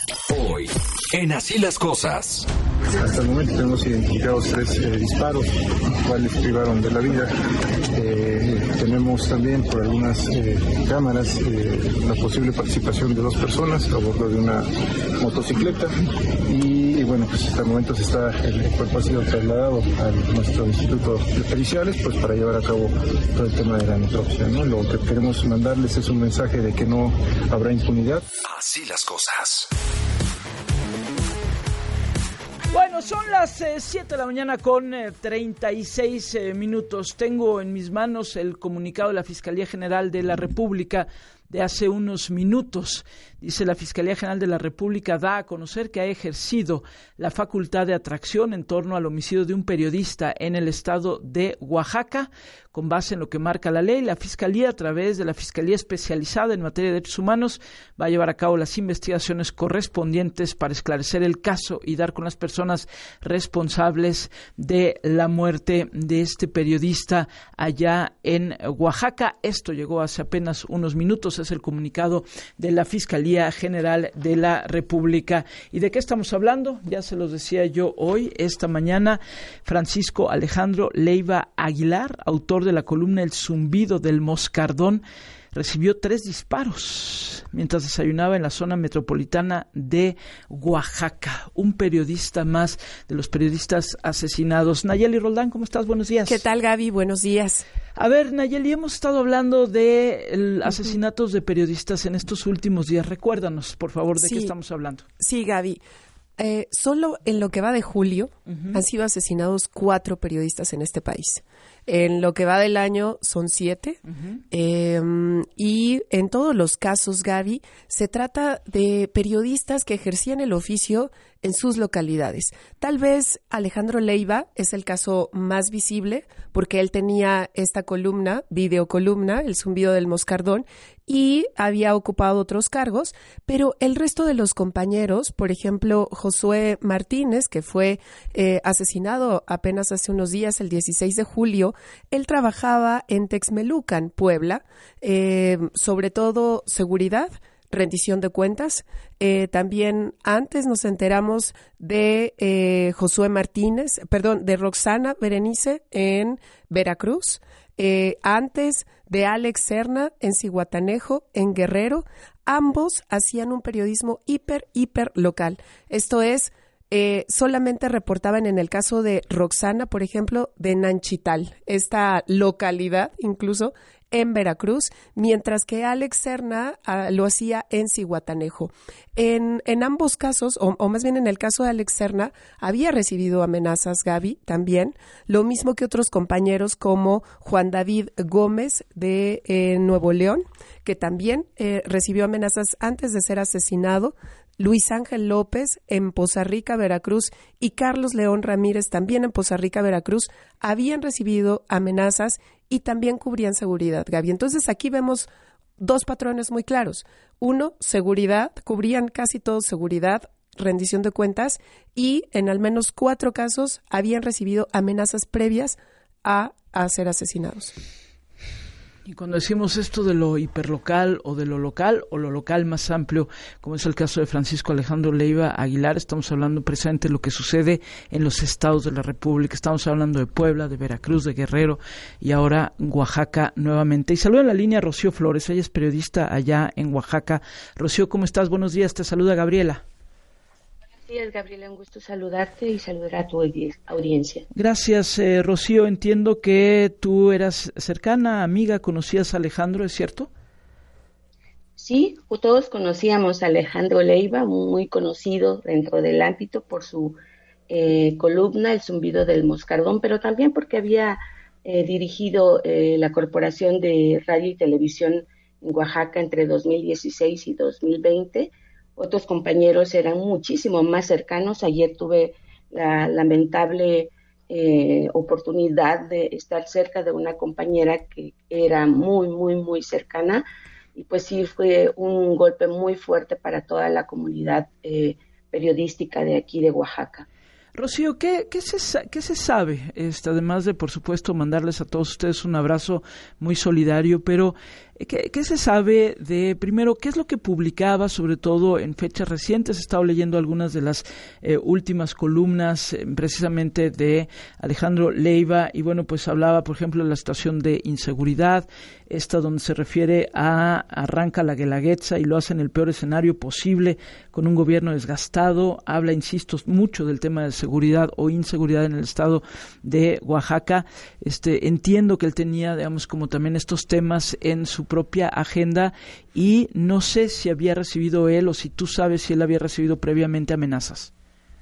Hoy, en Así las Cosas. Hasta el momento tenemos identificados 3 disparos, los cuales privaron de la vida. Tenemos también por algunas cámaras la posible participación de 2 personas a bordo de una motocicleta. Y bueno, pues hasta el momento el cuerpo ha sido trasladado a nuestro instituto de periciales, pues para llevar a cabo todo el tema de la necropsia, ¿no? Lo que queremos mandarles es un mensaje de que no habrá impunidad. Así las cosas. Bueno, son las 7 de la mañana con 36 minutos. Tengo en mis manos el comunicado de la Fiscalía General de la República de hace unos minutos. Dice: la Fiscalía General de la República da a conocer que ha ejercido la facultad de atracción en torno al homicidio de un periodista en el estado de Oaxaca. Con base en lo que marca la ley, la Fiscalía, a través de la Fiscalía Especializada en Materia de Derechos Humanos, va a llevar a cabo las investigaciones correspondientes para esclarecer el caso y dar con las personas responsables de la muerte de este periodista allá en Oaxaca. Esto llegó hace apenas unos minutos. Es el comunicado de la Fiscalía General de la República. ¿Y de qué estamos hablando? Ya se los decía yo hoy, esta mañana. Francisco Alejandro Leiva Aguilar, autor de la columna El zumbido del moscardón, recibió 3 disparos mientras desayunaba en la zona metropolitana de Oaxaca. Un periodista más de los periodistas asesinados. Nayeli Roldán, ¿cómo estás? Buenos días. ¿Qué tal, Gaby? Buenos días. A ver, Nayeli, hemos estado hablando de asesinatos de periodistas en estos últimos días. Recuérdanos, por favor, de qué estamos hablando. Sí, Gaby. Solo en lo que va de julio han sido asesinados 4 periodistas en este país. En lo que va del año son 7. Y en todos los casos, Gaby, se trata de periodistas que ejercían el oficio en sus localidades. Tal vez Alejandro Leiva es el caso más visible porque él tenía esta columna, videocolumna, El zumbido del moscardón, y había ocupado otros cargos, pero el resto de los compañeros, por ejemplo, Josué Martínez, que fue asesinado apenas hace unos días, el 16 de julio, él trabajaba en Texmelucan, Puebla, sobre todo seguridad, rendición de cuentas. También antes nos enteramos de Josué Martínez, de Roxana Berenice en Veracruz, antes de Alex Serna en Zihuatanejo, en Guerrero. Ambos hacían un periodismo hiper local. Esto es, solamente reportaban en el caso de Roxana, por ejemplo, de Nanchital, esta localidad incluso en Veracruz, mientras que Alex Serna lo hacía en Zihuatanejo. En ambos casos, o más bien en el caso de Alex Serna, había recibido amenazas, Gaby, también, lo mismo que otros compañeros como Juan David Gómez de Nuevo León, que también recibió amenazas antes de ser asesinado. Luis Ángel López en Poza Rica, Veracruz, y Carlos León Ramírez también en Poza Rica, Veracruz, habían recibido amenazas y también cubrían seguridad, Gaby. Entonces aquí vemos 2 patrones muy claros. 1, seguridad, cubrían casi todo seguridad, rendición de cuentas, y en al menos 4 casos habían recibido amenazas previas a ser asesinados. Y cuando decimos esto de lo hiperlocal o de lo local más amplio, como es el caso de Francisco Alejandro Leiva Aguilar, estamos hablando precisamente de lo que sucede en los estados de la República. Estamos hablando de Puebla, de Veracruz, de Guerrero y ahora Oaxaca nuevamente. Y saluda en la línea a Rocío Flores, ella es periodista allá en Oaxaca. Rocío, ¿cómo estás? Buenos días, te saluda Gabriela. Buenos días, Gabriela, un gusto saludarte y saludar a tu audiencia. Gracias, Rocío. Entiendo que tú eras cercana, amiga, conocías a Alejandro, ¿es cierto? Sí, todos conocíamos a Alejandro Leiva, muy conocido dentro del ámbito por su columna El zumbido del moscardón, pero también porque había dirigido la Corporación de Radio y Televisión en Oaxaca entre 2016 y 2020. Otros compañeros eran muchísimo más cercanos. Ayer tuve la lamentable oportunidad de estar cerca de una compañera que era muy cercana, y pues sí fue un golpe muy fuerte para toda la comunidad periodística de aquí de Oaxaca. Rocío, ¿qué se sabe? Además de, por supuesto, mandarles a todos ustedes un abrazo muy solidario, pero ¿qué se sabe de, primero, qué es lo que publicaba, sobre todo en fechas recientes? He estado leyendo algunas de las últimas columnas, precisamente de Alejandro Leiva, y bueno, pues hablaba, por ejemplo, de la situación de inseguridad, esta donde se refiere a arranca la Guelaguetza y lo hace en el peor escenario posible, con un gobierno desgastado. Habla, insisto, mucho del tema de seguridad o inseguridad en el estado de Oaxaca. Entiendo que él tenía, digamos, como también estos temas en su propia agenda, y no sé si había recibido él, o si tú sabes si él había recibido previamente amenazas.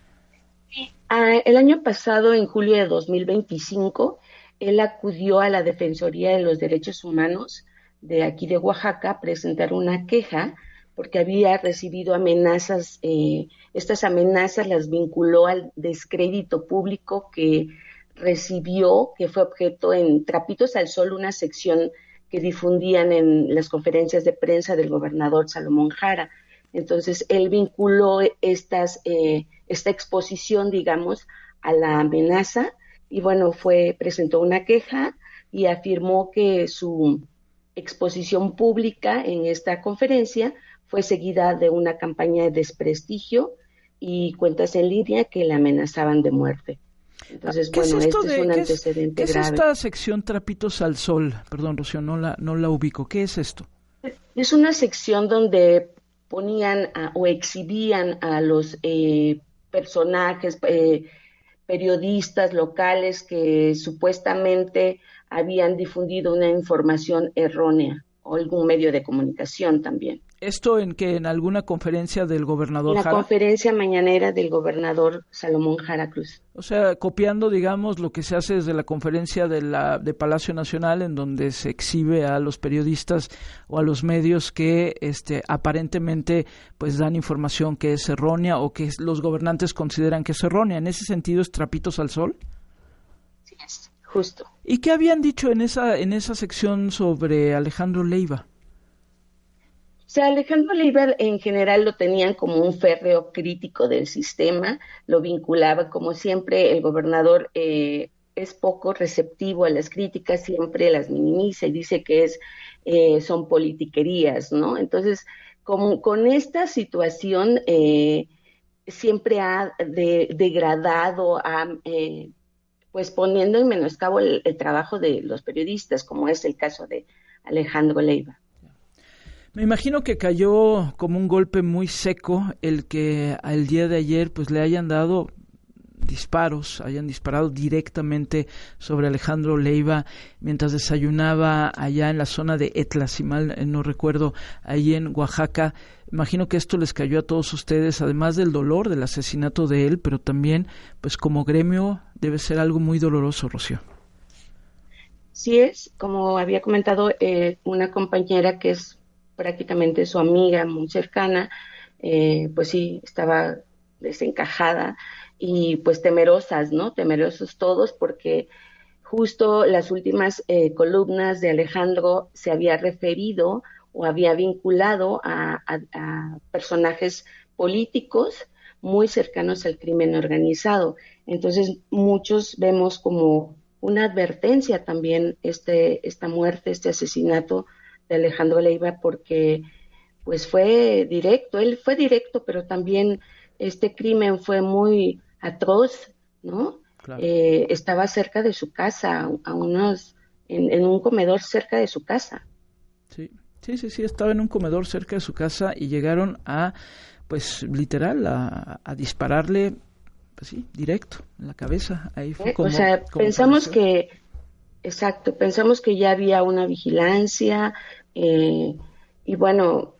El año pasado, en julio de 2025, él acudió a la Defensoría de los Derechos Humanos de aquí de Oaxaca a presentar una queja porque había recibido amenazas. Estas amenazas las vinculó al descrédito público que recibió, que fue objeto en Trapitos al Sol, una sección que difundían en las conferencias de prensa del gobernador Salomón Jara. Entonces, él vinculó esta exposición, digamos, a la amenaza, y bueno, presentó una queja y afirmó que su exposición pública en esta conferencia fue seguida de una campaña de desprestigio y cuentas en línea que le amenazaban de muerte. Entonces, bueno, este es un antecedente grave. ¿Qué es esta sección Trapitos al Sol? Perdón, Rocío, no la ubico. ¿Qué es esto? Es una sección donde ponían o exhibían a los personajes, periodistas locales que supuestamente habían difundido una información errónea, o algún medio de comunicación también. ¿Esto en alguna conferencia del gobernador Jara? En la conferencia mañanera del gobernador Salomón Jara Cruz. O sea, copiando, digamos, lo que se hace desde la conferencia de Palacio Nacional, en donde se exhibe a los periodistas o a los medios que aparentemente pues dan información que es errónea o que los gobernantes consideran que es errónea. ¿En ese sentido es Trapitos al Sol? Sí, es justo. ¿Y qué habían dicho en esa sección sobre Alejandro Leiva? O sea, Alejandro Leiva en general lo tenían como un férreo crítico del sistema, lo vinculaba, como siempre, el gobernador es poco receptivo a las críticas, siempre las minimiza y dice que son politiquerías, ¿no? Entonces, con esta situación siempre ha degradado, pues poniendo en menoscabo el trabajo de los periodistas, como es el caso de Alejandro Leiva. Me imagino que cayó como un golpe muy seco el que al día de ayer pues le hayan dado hayan disparado directamente sobre Alejandro Leiva mientras desayunaba allá en la zona de Etla, si mal no recuerdo, ahí en Oaxaca. Imagino que esto les cayó a todos ustedes, además del dolor del asesinato de él, pero también pues como gremio debe ser algo muy doloroso, Rocío. Sí es, como había comentado, una compañera que es prácticamente su amiga muy cercana, pues sí, estaba desencajada y pues temerosas, ¿no? Temerosos todos porque justo las últimas columnas de Alejandro se había referido o había vinculado a personajes políticos muy cercanos al crimen organizado. Entonces muchos vemos como una advertencia también esta muerte, este asesinato de Alejandro Leiva, porque pues fue directo, pero también este crimen fue muy atroz, ¿no? Claro. Estaba cerca de su casa, en un comedor cerca de su casa. Sí, estaba en un comedor cerca de su casa y llegaron pues literal, a dispararle, pues sí, directo, en la cabeza. Ahí fue como... O sea, pensamos que ya había una vigilancia, y bueno,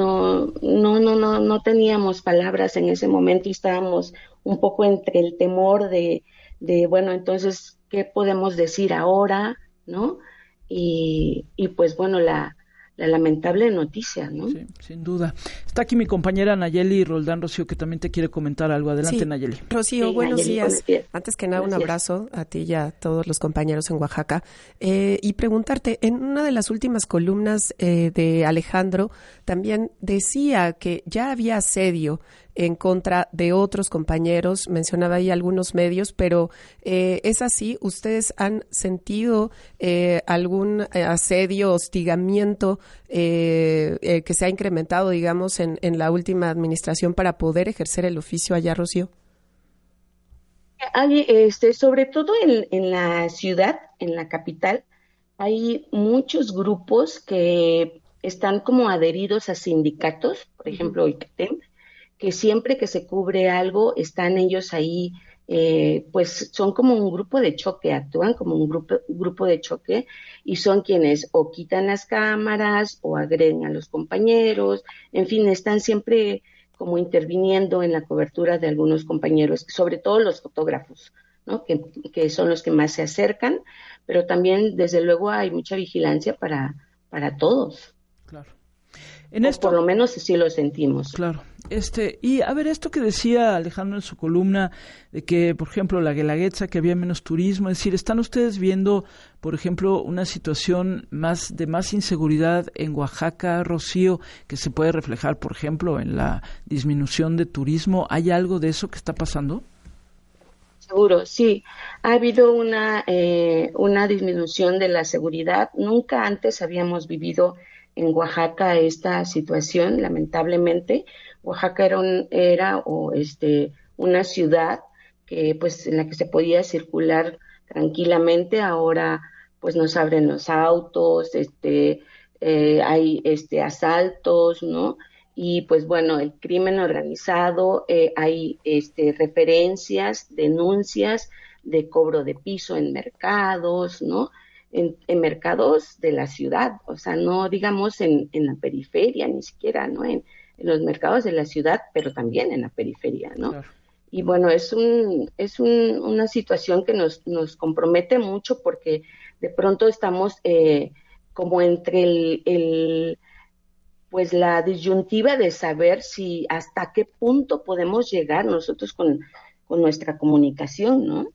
no teníamos palabras en ese momento y estábamos un poco entre el temor de bueno, entonces, ¿qué podemos decir ahora? ¿No? Y pues bueno, la lamentable noticia, ¿no? Sí, sin duda. Está aquí mi compañera Nayeli Roldán, Rocío, que también te quiere comentar algo. Adelante, sí. Nayeli. Rocío, buenos días. Antes que nada, un abrazo a ti y a todos los compañeros en Oaxaca. Y preguntarte, en una de las últimas columnas de Alejandro, también decía que ya había asedio en contra de otros compañeros. Mencionaba ahí algunos medios, pero ¿es así? ¿Ustedes han sentido algún asedio, hostigamiento que se ha incrementado, digamos, en la última administración para poder ejercer el oficio allá, Rocío? Hay, sobre todo en la ciudad, en la capital, hay muchos grupos que están como adheridos a sindicatos, por ejemplo, ICATEM, que siempre que se cubre algo, están ellos ahí, pues son como un grupo de choque, actúan como un grupo de choque y son quienes o quitan las cámaras o agreden a los compañeros, en fin, están siempre como interviniendo en la cobertura de algunos compañeros, sobre todo los fotógrafos, ¿no? Que son los que más se acercan, pero también, desde luego, hay mucha vigilancia para todos. Claro. Por lo menos así lo sentimos. Claro. Y a ver, esto que decía Alejandro en su columna, de que, por ejemplo, la Guelaguetza, que había menos turismo, es decir, ¿están ustedes viendo, por ejemplo, una situación de más inseguridad en Oaxaca, Rocío, que se puede reflejar, por ejemplo, en la disminución de turismo? ¿Hay algo de eso que está pasando? Seguro, sí. Ha habido una disminución de la seguridad. Nunca antes habíamos vivido en Oaxaca esta situación, lamentablemente. Oaxaca era una ciudad que, pues, en la que se podía circular tranquilamente. Ahora, pues, nos abren los autos, hay asaltos, ¿no? Y pues bueno, el crimen organizado, hay referencias, denuncias de cobro de piso en mercados, ¿no? En mercados de la ciudad, o sea, no digamos en la periferia, ni siquiera, ¿no? En los mercados de la ciudad, pero también en la periferia, ¿no? Claro. Y bueno, es una situación que nos compromete mucho porque de pronto estamos como entre pues la disyuntiva de saber si hasta qué punto podemos llegar nosotros con nuestra comunicación, ¿no?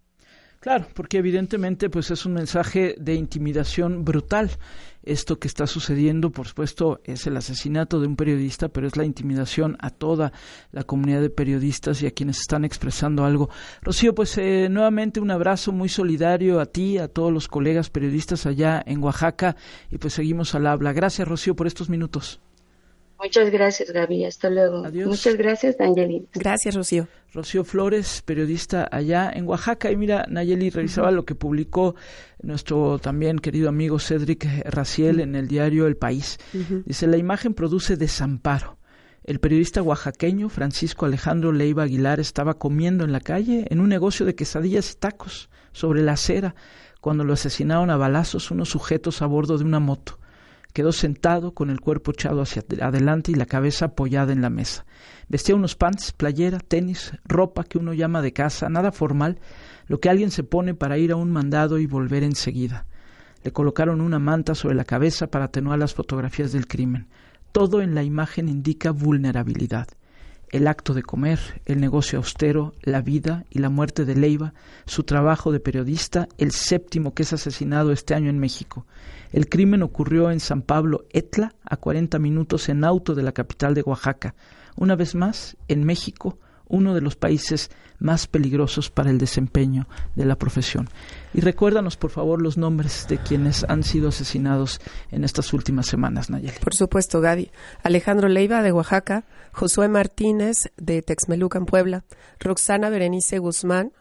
Claro, porque evidentemente pues es un mensaje de intimidación brutal. Esto que está sucediendo, por supuesto, es el asesinato de un periodista, pero es la intimidación a toda la comunidad de periodistas y a quienes están expresando algo. Rocío, pues nuevamente un abrazo muy solidario a ti, a todos los colegas periodistas allá en Oaxaca, y pues seguimos al habla. Gracias, Rocío, por estos minutos. Muchas gracias, Gaby. Hasta luego. Adiós. Muchas gracias, Nayeli. Gracias, Rocío. Rocío Flores, periodista allá en Oaxaca. Y mira, Nayeli, revisaba lo que publicó nuestro también querido amigo Cédric Raciel en el diario El País. Dice, la imagen produce desamparo. El periodista oaxaqueño Francisco Alejandro Leiva Aguilar estaba comiendo en la calle en un negocio de quesadillas y tacos sobre la acera cuando lo asesinaron a balazos unos sujetos a bordo de una moto. Quedó sentado con el cuerpo echado hacia adelante y la cabeza apoyada en la mesa. Vestía unos pants, playera, tenis, ropa que uno llama de casa, nada formal, lo que alguien se pone para ir a un mandado y volver enseguida. Le colocaron una manta sobre la cabeza para atenuar las fotografías del crimen. Todo en la imagen indica vulnerabilidad. El acto de comer, el negocio austero, la vida y la muerte de Leiva, su trabajo de periodista, el 7º que es asesinado este año en México. El crimen ocurrió en San Pablo, Etla, a 40 minutos en auto de la capital de Oaxaca. Una vez más, en México, uno de los países más peligrosos para el desempeño de la profesión. Y recuérdanos, por favor, los nombres de quienes han sido asesinados en estas últimas semanas, Nayeli. Por supuesto, Gaby. Alejandro Leiva, de Oaxaca, Josué Martínez, de Texmelucan, Puebla, Roxana Berenice Guzmán,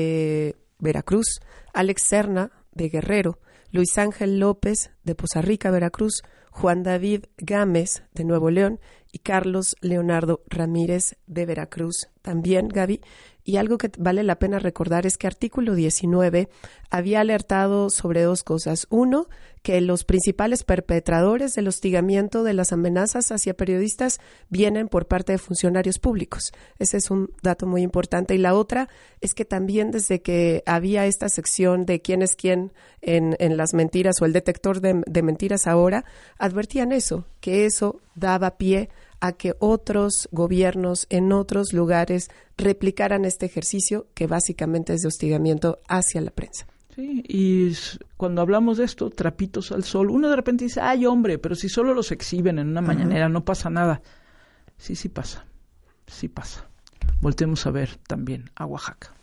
de Veracruz, Alex Serna, de Guerrero, Luis Ángel López, de Poza Rica, Veracruz, Juan David Gámez, de Nuevo León, y Carlos Leonardo Ramírez, de Veracruz también, Gaby. Y algo que vale la pena recordar es que Artículo 19 había alertado sobre dos cosas. Uno, que los principales perpetradores del hostigamiento de las amenazas hacia periodistas vienen por parte de funcionarios públicos. Ese es un dato muy importante. Y la otra es que también desde que había esta sección de quién es quién en las mentiras o el detector de mentiras ahora, advertían eso, que eso daba pie a que otros gobiernos en otros lugares replicaran este ejercicio que básicamente es de hostigamiento hacia la prensa. Sí, y cuando hablamos de esto, trapitos al sol, uno de repente dice, ay hombre, pero si solo los exhiben en una mañanera no pasa nada. Sí pasa. sí pasa. Voltemos a ver también a Oaxaca.